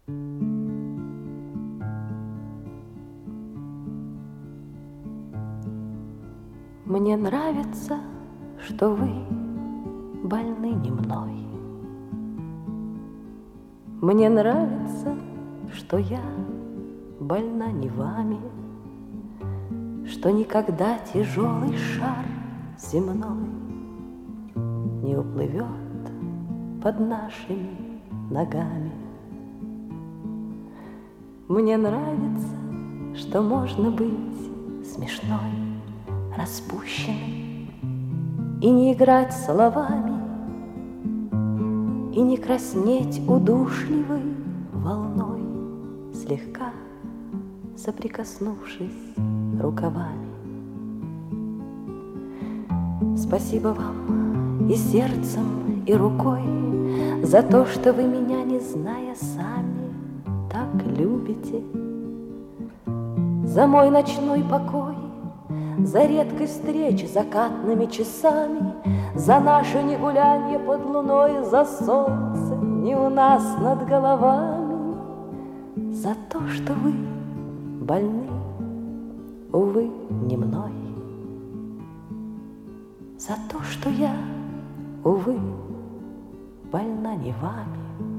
Мне нравится, что вы больны не мной. Мне нравится, что я больна не вами, что никогда тяжелый шар земной не уплывет под нашими ногами. Мне нравится, что можно быть смешной, распущенной и не играть словами, и не краснеть удушливой волной, слегка соприкоснувшись рукавами. Спасибо вам и сердцем, и рукой за то, что вы меня, не зная сами, так любите, за мой ночной покой, за редкой встречи закатными часами, за наше негулянье под луной, за солнце не у нас над головами, за то, что вы больны, увы, не мной, за то, что я, увы, больна не вами.